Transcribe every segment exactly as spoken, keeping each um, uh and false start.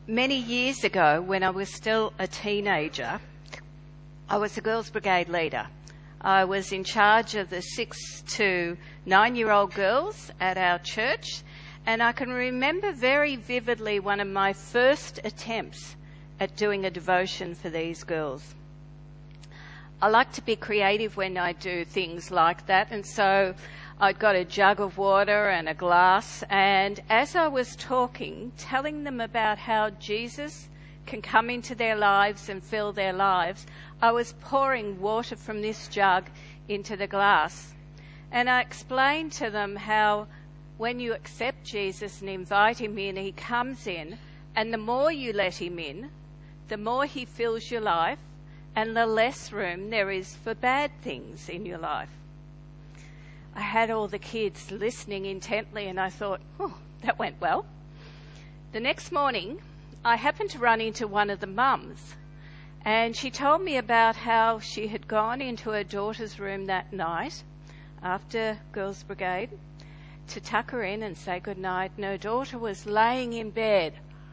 Many years ago, when I was still a teenager, I was a Girls' Brigade leader. I was in charge of the six to nine-year-old girls at our church, and I can remember very vividly one of my first attempts at doing a devotion for these girls. I like to be creative when I do things like that, and so I'd got a jug of water and a glass, and as I was talking, telling them about how Jesus can come into their lives and fill their lives, I was pouring water from this jug into the glass. And I explained to them how when you accept Jesus and invite him in, he comes in, and the more you let him in, the more he fills your life, and the less room there is for bad things in your life. I had all the kids listening intently, and I thought, oh, that went well. The next morning, I happened to run into one of the mums, and she told me about how she had gone into her daughter's room that night after Girls' Brigade to tuck her in and say goodnight, and her daughter was laying in bed,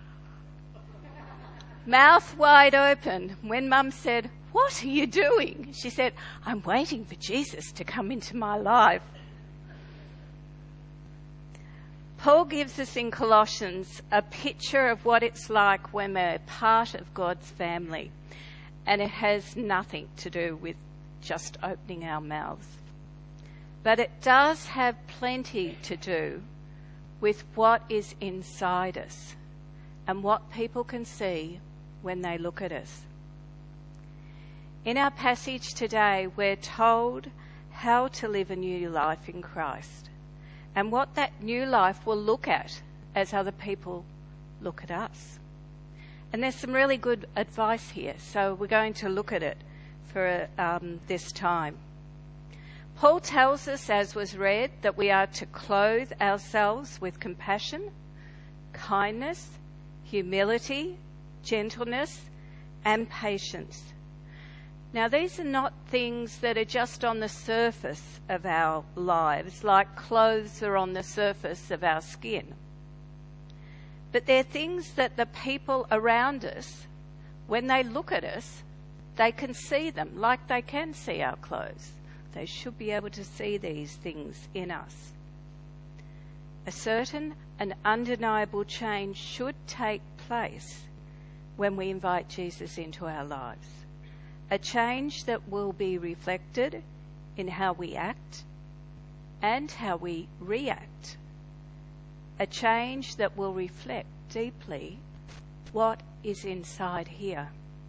mouth wide open. When Mum said, "What are you doing?" she said, "I'm waiting for Jesus to come into my life." Paul gives us in Colossians a picture of what it's like when we're part of God's family, and it has nothing to do with just opening our mouths. But it does have plenty to do with what is inside us and what people can see when they look at us. In our passage today, we're told how to live a new life in Christ and what that new life will look at as other people look at us. And there's some really good advice here, so we're going to look at it for um, this time. Paul tells us, as was read, that we are to clothe ourselves with compassion, kindness, humility, gentleness, and patience. Now, these are not things that are just on the surface of our lives, like clothes are on the surface of our skin. But they're things that the people around us, when they look at us, they can see them, like they can see our clothes. They should be able to see these things in us. A certain and undeniable change should take place when we invite Jesus into our lives. A change that will be reflected in how we act and how we react. A change that will reflect deeply what is inside here.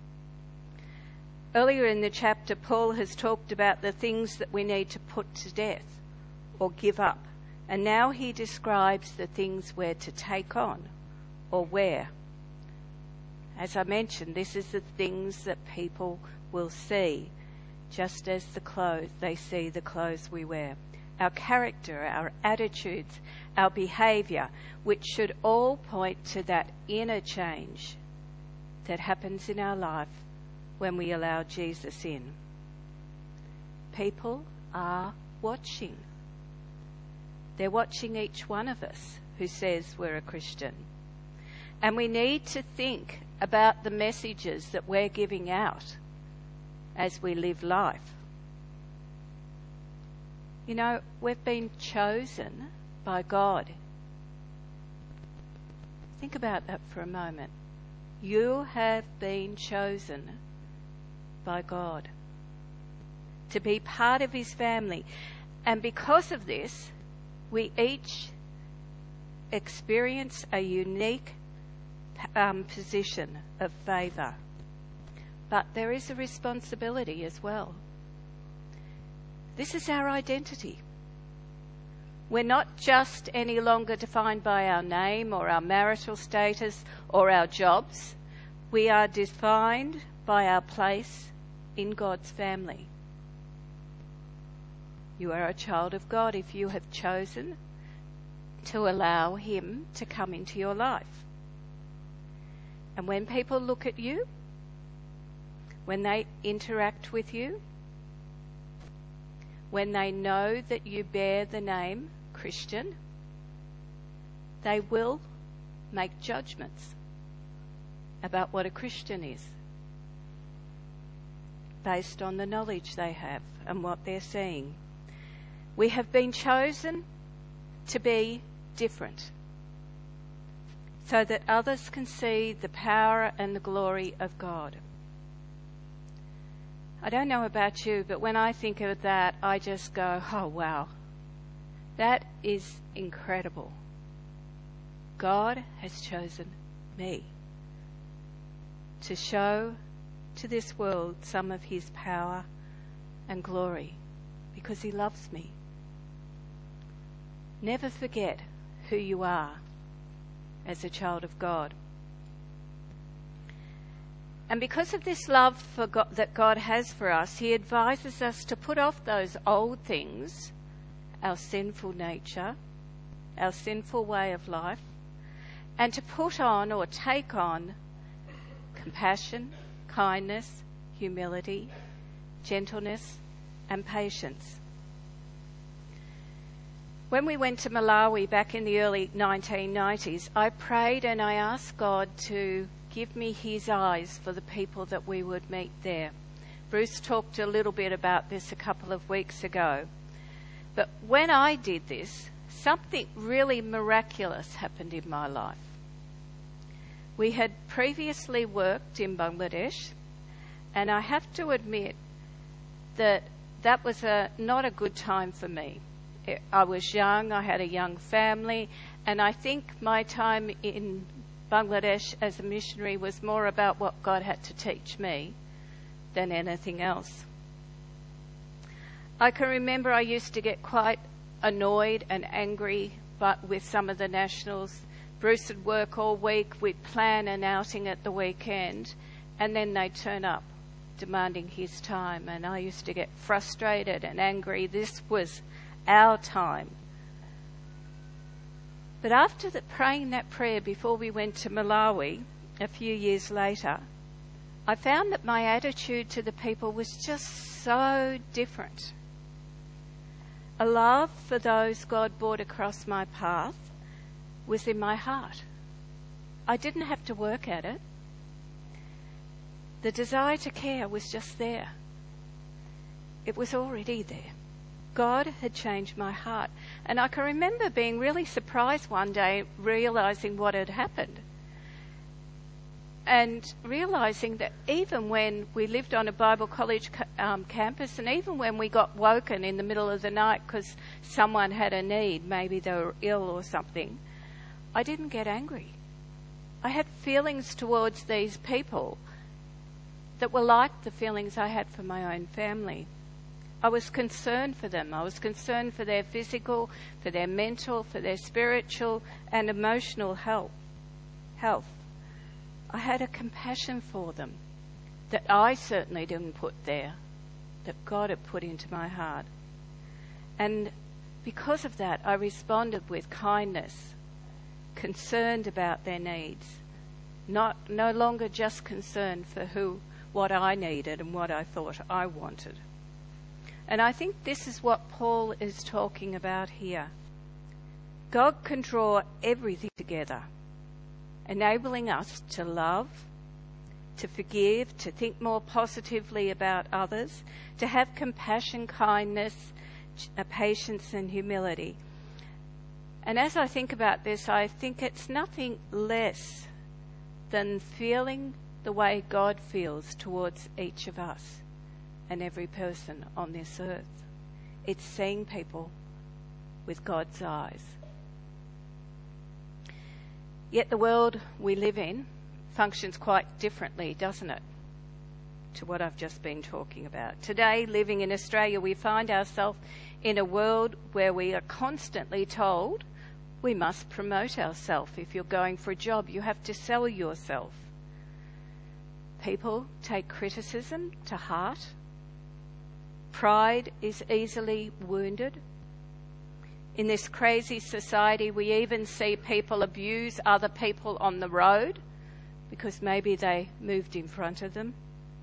Earlier in the chapter, Paul has talked about the things that we need to put to death or give up. And now he describes the things we're to take on or wear. As I mentioned, this is the things that people will see, just as the clothes, they see the clothes we wear. Our character, our attitudes, our behaviour, which should all point to that inner change that happens in our life when we allow Jesus in. People are watching. They're watching each one of us who says we're a Christian. And we need to think about the messages that we're giving out as we live life. You know, we've been chosen by God. Think about that for a moment. You have been chosen by God to be part of his family. And because of this, we each experience a unique um, position of favour. But there is a responsibility as well. This is our identity. We're not just any longer defined by our name or our marital status or our jobs. We are defined by our place in God's family. You are a child of God if you have chosen to allow him to come into your life. And when people look at you, when they interact with you, when they know that you bear the name Christian, they will make judgments. about what a Christian is, based on the knowledge they have and what they're seeing. We have been chosen to be different, so that others can see the power and the glory of God. I don't know about you, but when I think of that, I just go, oh wow, that is incredible. God has chosen me to show to this world some of his power and glory because he loves me. Never forget who you are as a child of God. And because of this love for God, that God has for us, he advises us to put off those old things, our sinful nature, our sinful way of life, and to put on or take on compassion, kindness, humility, gentleness, and patience. When we went to Malawi back in the early nineteen nineties, I prayed and I asked God to give me his eyes for the people that we would meet there. Bruce talked a little bit about this a couple of weeks ago. But when I did this, something really miraculous happened in my life. We had previously worked in Bangladesh, and I have to admit that that was a, not a good time for me. I was young, I had a young family, and I think my time in Bangladesh as a missionary was more about what God had to teach me than anything else. I can remember I used to get quite annoyed and angry but with some of the nationals. Bruce would work all week, we'd plan an outing at the weekend, and then they'd turn up demanding his time, and I used to get frustrated and angry. This was our time. But after the, praying that prayer before we went to Malawi a few years later, I found that my attitude to the people was just so different. A love for those God brought across my path was in my heart. I didn't have to work at it. The desire to care was just there. It was already there. God had changed my heart. And I can remember being really surprised one day, realising what had happened. And realising that even when we lived on a Bible college um, campus, and even when we got woken in the middle of the night because someone had a need, maybe they were ill or something, I didn't get angry. I had feelings towards these people that were like the feelings I had for my own family. I was concerned for them. I was concerned for their physical, for their mental, for their spiritual and emotional health. health. I had a compassion for them that I certainly didn't put there, that God had put into my heart. And because of that, I responded with kindness, concerned about their needs, not no longer just concerned for who, what I needed and what I thought I wanted. And I think this is what Paul is talking about here. God can draw everything together, enabling us to love, to forgive, to think more positively about others, to have compassion, kindness, patience and humility. And as I think about this, I think it's nothing less than feeling the way God feels towards each of us and every person on this earth. It's seeing people with God's eyes. Yet the world we live in functions quite differently, doesn't it, to what I've just been talking about. Today, living in Australia, we find ourselves in a world where we are constantly told we must promote ourselves. If you're going for a job, you have to sell yourself. People take criticism to heart. Pride is easily wounded. In this crazy society, we even see people abuse other people on the road because maybe they moved in front of them.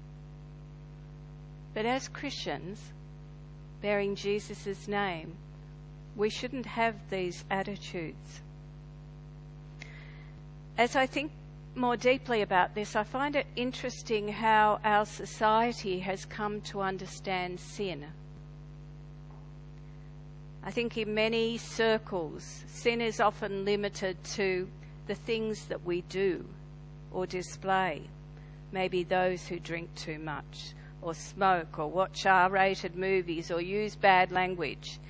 But as Christians, bearing Jesus' name, we shouldn't have these attitudes. As I think more deeply about this, I find it interesting how our society has come to understand sin. I think in many circles, sin is often limited to the things that we do or display. Maybe those who drink too much, or smoke, or watch R-rated movies, or use bad language.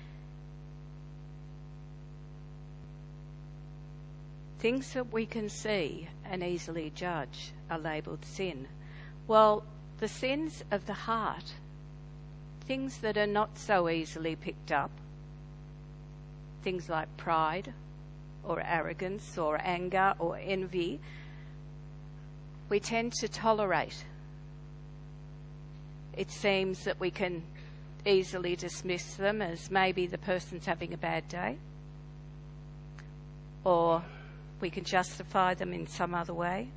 Things that we can see and easily judge are labelled sin. Well, the sins of the heart, things that are not so easily picked up, things like pride, or arrogance, or anger, or envy, we tend to tolerate. It seems that we can easily dismiss them as maybe the person's having a bad day, or we can justify them in some other way.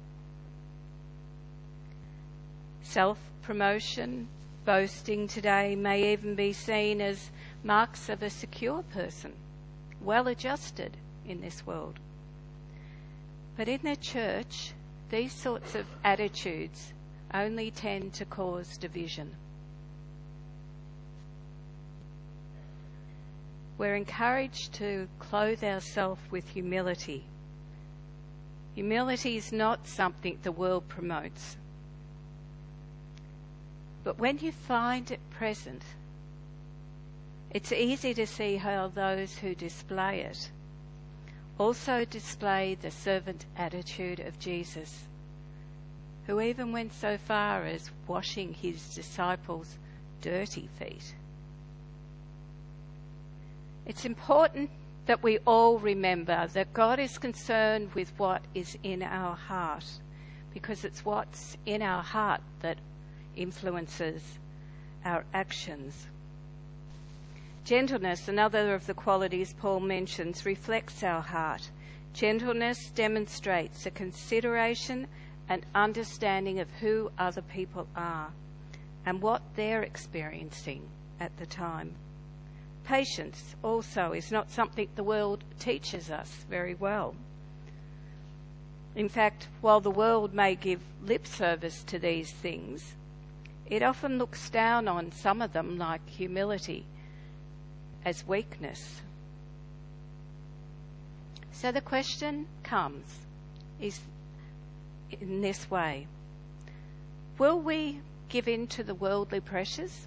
Self-promotion, boasting today may even be seen as marks of a secure person, well-adjusted in this world. But in the church, these sorts of attitudes only tend to cause division. We're encouraged to clothe ourselves with humility. Humility is not something the world promotes. But when you find it present, it's easy to see how those who display it also display the servant attitude of Jesus, who even went so far as washing his disciples' dirty feet. It's important that we all remember that God is concerned with what is in our heart, because it's what's in our heart that influences our actions. Gentleness, another of the qualities Paul mentions, reflects our heart. Gentleness demonstrates a consideration and understanding of who other people are and what they're experiencing at the time. Patience also is not something the world teaches us very well. In fact, while the world may give lip service to these things, it often looks down on some of them, like humility, as weakness. So the question comes is in this way: will we give in to the worldly pressures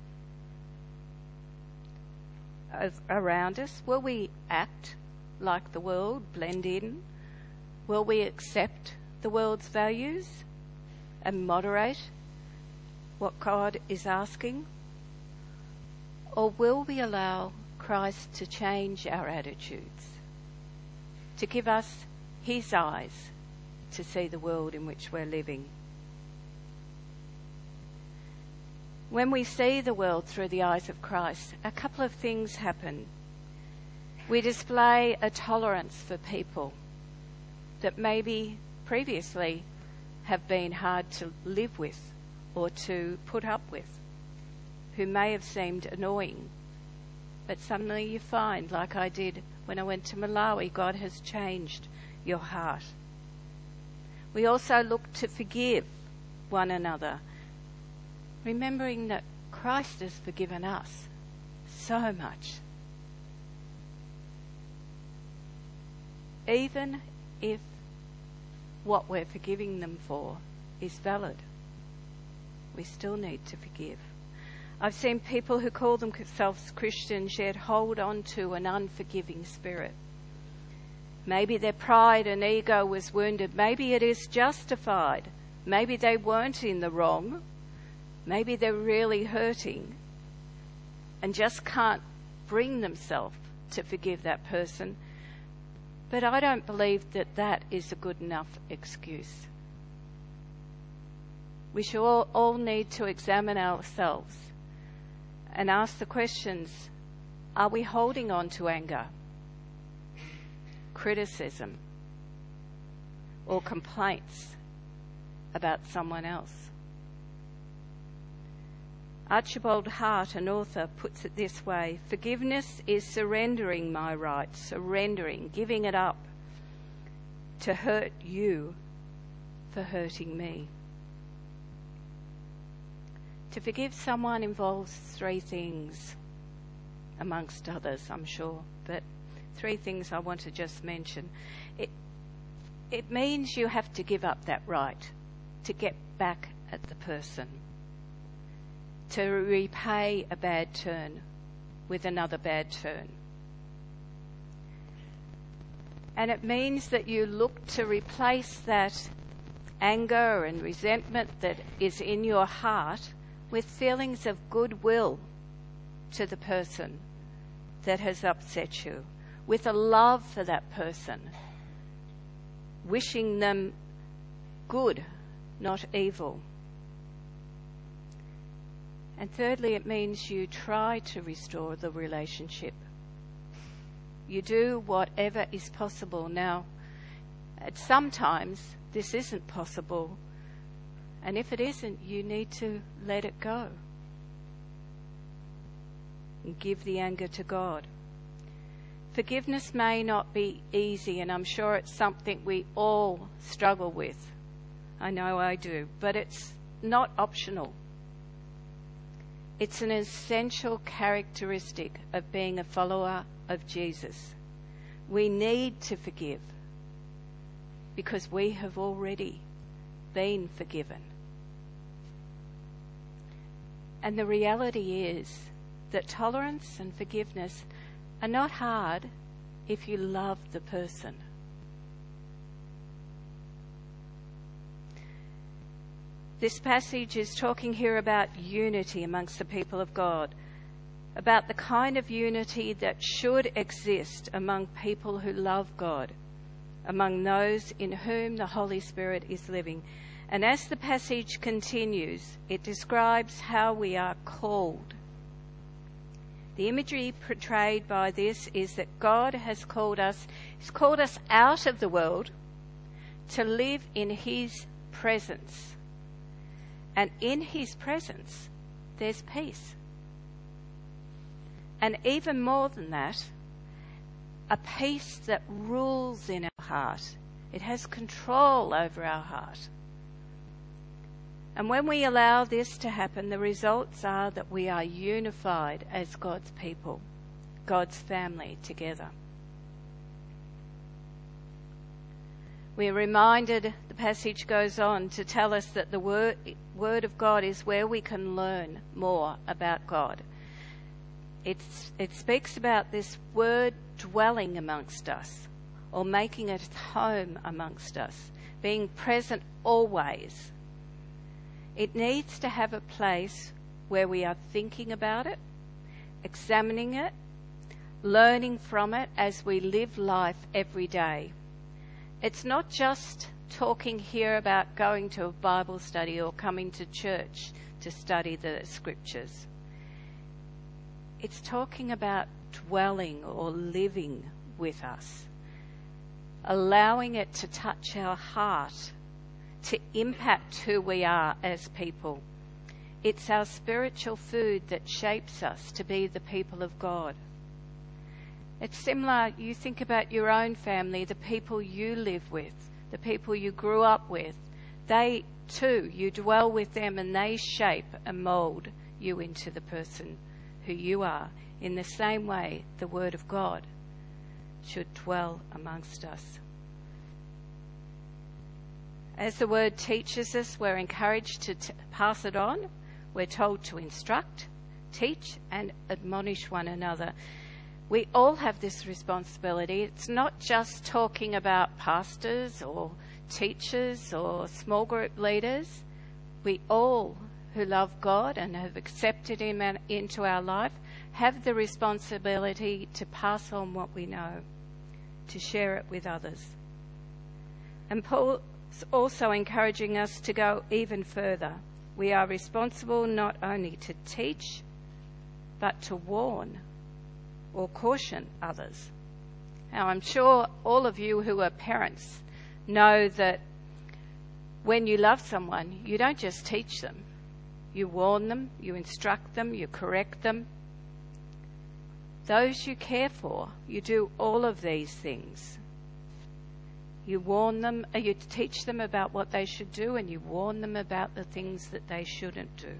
around us? Will we act like the world, blend in? Will we accept the world's values and moderate what God is asking? Or will we allow Christ to change our attitudes, to give us his eyes to see the world in which we're living? When we see the world through the eyes of Christ, a couple of things happen. We display a tolerance for people that maybe previously have been hard to live with or to put up with, who may have seemed annoying. But suddenly you find, like I did when I went to Malawi, God has changed your heart. We also look to forgive one another, remembering that Christ has forgiven us so much. Even if what we're forgiving them for is valid, we still need to forgive. I've seen people who call themselves Christians yet hold on to an unforgiving spirit. Maybe their pride and ego was wounded. Maybe it is justified. Maybe they weren't in the wrong. Maybe they're really hurting and just can't bring themselves to forgive that person. But I don't believe that that is a good enough excuse. We should all, all need to examine ourselves and ask the questions: are we holding on to anger, criticism, or complaints about someone else? Archibald Hart, an author, puts it this way: forgiveness is surrendering my right, surrendering, giving it up. To hurt you for hurting me. To forgive someone involves three things, amongst others, I'm sure, but three things I want to just mention. It, it means you have to give up that right to get back at the person, to repay a bad turn with another bad turn. And it means that you look to replace that anger and resentment that is in your heart with feelings of goodwill to the person that has upset you, with a love for that person, wishing them good, not evil. And thirdly, it means you try to restore the relationship. You do whatever is possible. Now, at sometimes this isn't possible, and if it isn't, you need to let it go and give the anger to God. Forgiveness may not be easy, and I'm sure it's something we all struggle with. I know I do, but it's not optional. It's an essential characteristic of being a follower of Jesus. We need to forgive because we have already been forgiven. And the reality is that tolerance and forgiveness are not hard if you love the person. This passage is talking here about unity amongst the people of God, about the kind of unity that should exist among people who love God, among those in whom the Holy Spirit is living. And as the passage continues, it describes how we are called. The imagery portrayed by this is that God has called us, He's called us out of the world to live in His presence. And in His presence, there's peace. And even more than that, a peace that rules in our heart. It has control over our heart. And when we allow this to happen, the results are that we are unified as God's people, God's family together. We are reminded, the passage goes on to tell us that the word, word of God is where we can learn more about God. It's, it speaks about this word dwelling amongst us, or making it home amongst us, being present always. It needs to have a place where we are thinking about it, examining it, learning from it as we live life every day. It's not just talking here about going to a Bible study or coming to church to study the scriptures. It's talking about dwelling or living with us, allowing it to touch our heart, to impact who we are as people. It's our spiritual food that shapes us to be the people of God. It's similar, you think about your own family, the people you live with, the people you grew up with. They too, you dwell with them and they shape and mould you into the person who you are. In the same way, the Word of God should dwell amongst us. As the Word teaches us, we're encouraged to t- pass it on. We're told to instruct, teach, and admonish one another. We all have this responsibility. It's not just talking about pastors or teachers or small group leaders. We all who love God and have accepted Him into our life have the responsibility to pass on what we know, to share it with others. And Paul's also encouraging us to go even further. We are responsible not only to teach, but to warn or caution others. Now, I'm sure all of you who are parents know that when you love someone, you don't just teach them. You warn them, you instruct them, you correct them. Those you care for, you do all of these things. You warn them, uh, you teach them about what they should do, and you warn them about the things that they shouldn't do.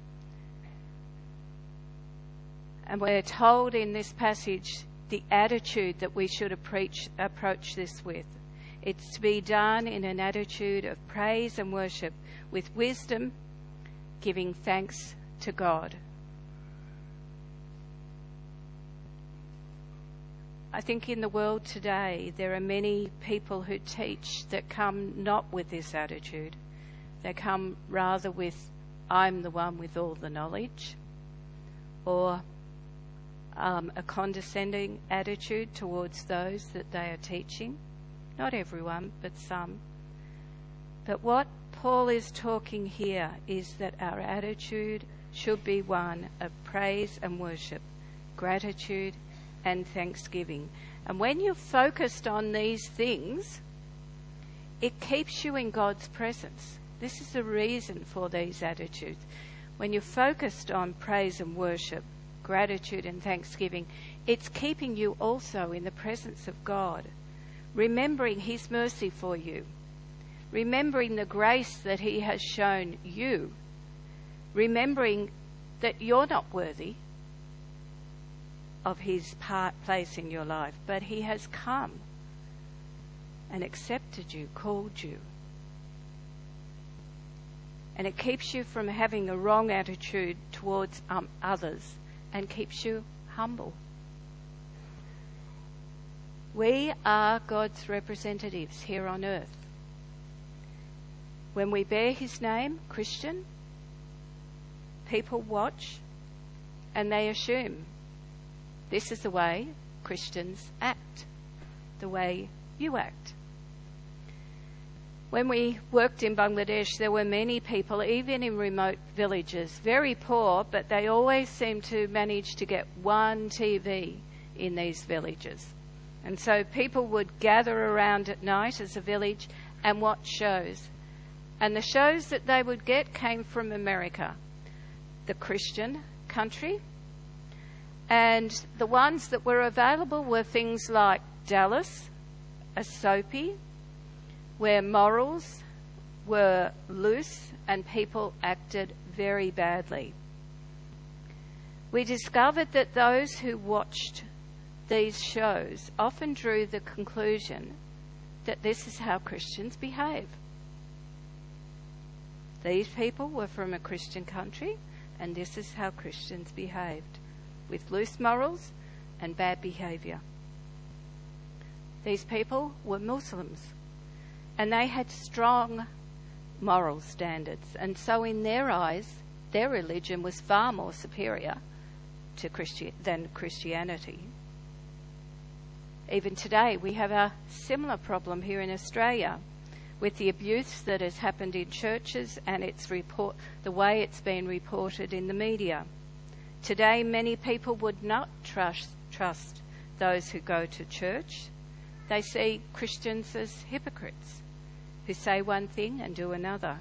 And we're told in this passage the attitude that we should approach, approach this with. It's to be done in an attitude of praise and worship, with wisdom, giving thanks to God. I think in the world today there are many people who teach that come not with this attitude. They come rather with, I'm the one with all the knowledge, or um, a condescending attitude towards those that they are teaching. Not everyone, but some. But what Paul is talking here is that our attitude should be one of praise and worship, gratitude and thanksgiving. And when you're focused on these things, it keeps you in God's presence. This is the reason for these attitudes. When you're focused on praise and worship, gratitude and thanksgiving, it's keeping you also in the presence of God, remembering his mercy for you, remembering the grace that he has shown you, remembering that you're not worthy of his part, place in your life, but he has come and accepted you, called you. And it keeps you from having a wrong attitude towards um, others, and keeps you humble. We are God's representatives here on earth. When we bear his name, Christian, people watch and they assume this is the way Christians act, the way you act. When we worked in Bangladesh, there were many people, even in remote villages, very poor, but they always seemed to manage to get one T V in these villages. And so people would gather around at night as a village and watch shows. And the shows that they would get came from America, the Christian country. And the ones that were available were things like Dallas, a soapy, where morals were loose and people acted very badly. We discovered that those who watched these shows often drew the conclusion that this is how Christians behave. These people were from a Christian country, and this is how Christians behaved, with loose morals and bad behaviour. These people were Muslims, and they had strong moral standards, and so in their eyes, their religion was far more superior to Christi- than Christianity. Even today, we have a similar problem here in Australia with the abuse that has happened in churches and its report, the way it's been reported in the media. Today, many people would not trust, trust those who go to church. They see Christians as hypocrites who say one thing and do another.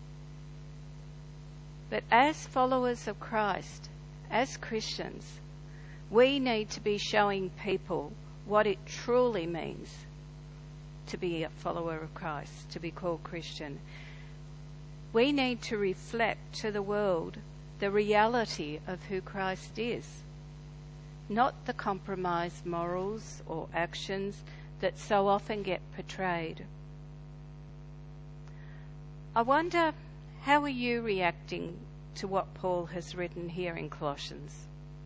But as followers of Christ, as Christians, we need to be showing people what it truly means to be a follower of Christ, to be called Christian. We need to reflect to the world the reality of who Christ is, not the compromised morals or actions that so often get portrayed. I wonder, how are you reacting to what Paul has written here in Colossians?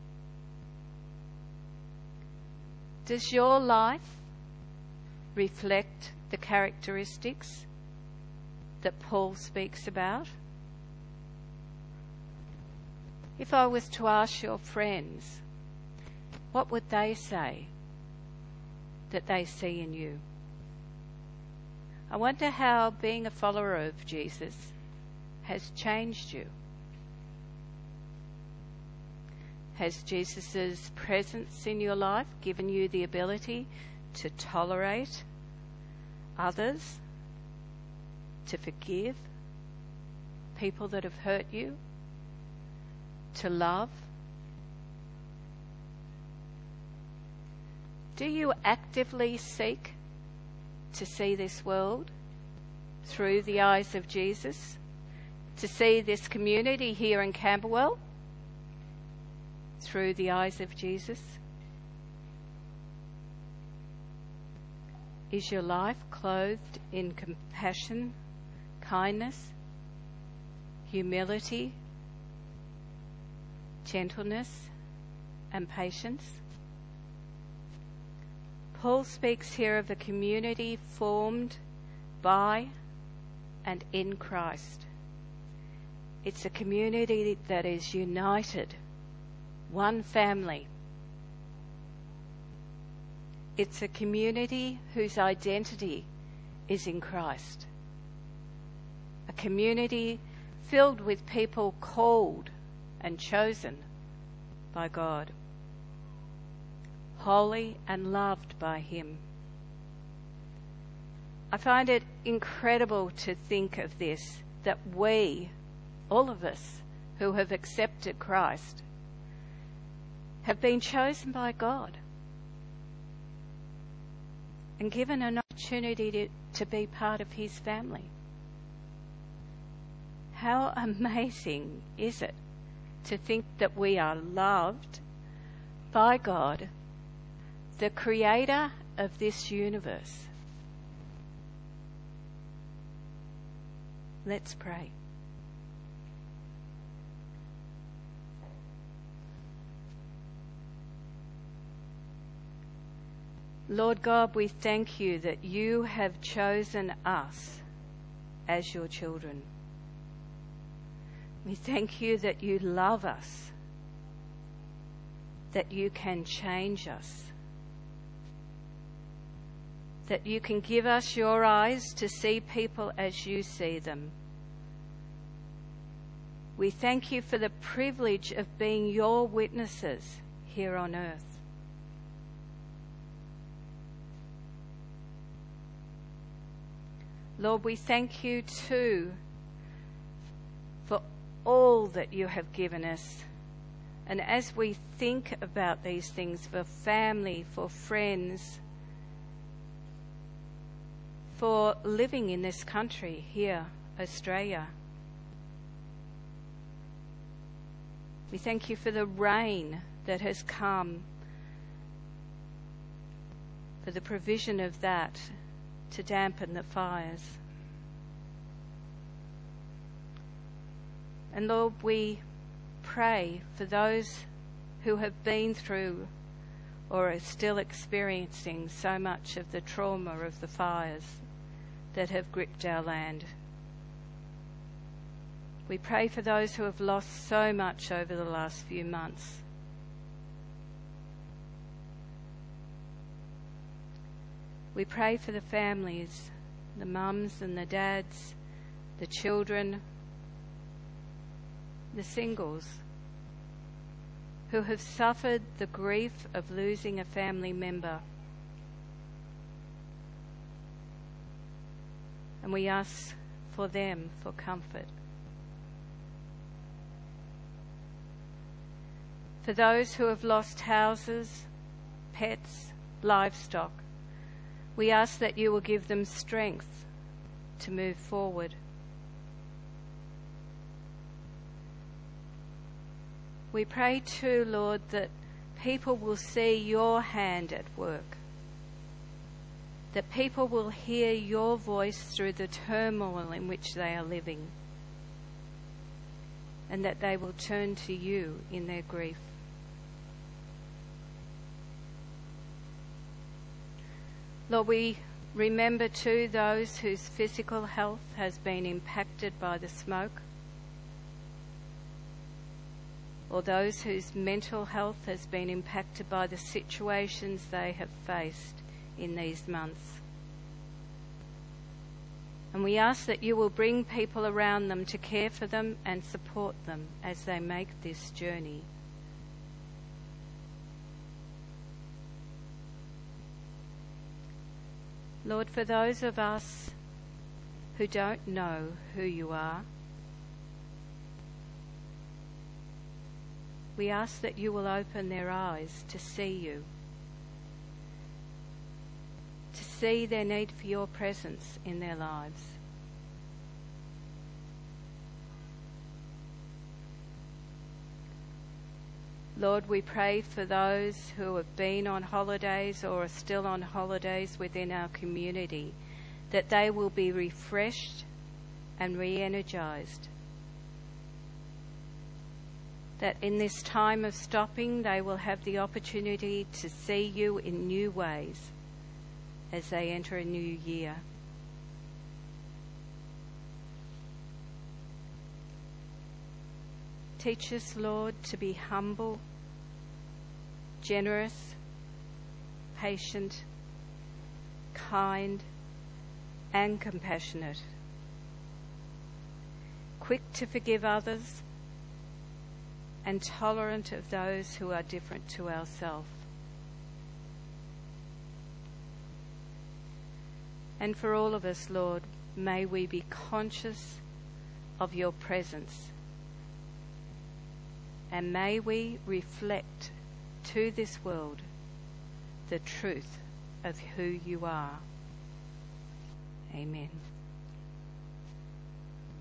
Does your life reflect the characteristics that Paul speaks about? If I was to ask your friends, what would they say that they see in you? I wonder how being a follower of Jesus has changed you. Has Jesus' presence in your life given you the ability to tolerate others, to forgive people that have hurt you, to love? Do you actively seek to see this world through the eyes of Jesus, to see this community here in Camberwell through the eyes of Jesus? Is your life clothed in compassion, kindness, humility, gentleness, and patience? Paul speaks here of a community formed by and in Christ. It's a community that is united, one family. It's a community whose identity is in Christ. A community filled with people called and chosen by God, holy and loved by Him. I find it incredible to think of this, that we, all of us who have accepted Christ, have been chosen by God and given an opportunity to, to be part of His family. How amazing is it to think that we are loved by God, the creator of this universe. Let's pray. Lord God, we thank you that you have chosen us as your children. We thank you that you love us, that you can change us, that you can give us your eyes to see people as you see them. We thank you for the privilege of being your witnesses here on earth. Lord, we thank you too for all that you have given us. And as we think about these things for family, for friends, for living in this country here, Australia, we thank you for the rain that has come, for the provision of that to dampen the fires. And Lord, we pray for those who have been through or are still experiencing so much of the trauma of the fires that have gripped our land. We pray for those who have lost so much over the last few months. We pray for the families, the mums and the dads, the children, the singles, who have suffered the grief of losing a family member. And we ask for them for comfort. For those who have lost houses, pets, livestock, we ask that you will give them strength to move forward. We pray too, Lord, that people will see your hand at work, that people will hear your voice through the turmoil in which they are living, and that they will turn to you in their grief. Lord, we remember too those whose physical health has been impacted by the smoke, or those whose mental health has been impacted by the situations they have faced in these months. And we ask that you will bring people around them to care for them and support them as they make this journey. Lord, for those of us who don't know who you are, we ask that you will open their eyes to see you, to see their need for your presence in their lives. Lord, we pray for those who have been on holidays or are still on holidays within our community, that they will be refreshed and re-energized. That in this time of stopping, they will have the opportunity to see you in new ways as they enter a new year. Teach us, Lord, to be humble, generous, patient, kind, and compassionate, quick to forgive others, and tolerant of those who are different to ourselves. And for all of us, Lord, may we be conscious of your presence, and may we reflect to this world the truth of who you are. Amen.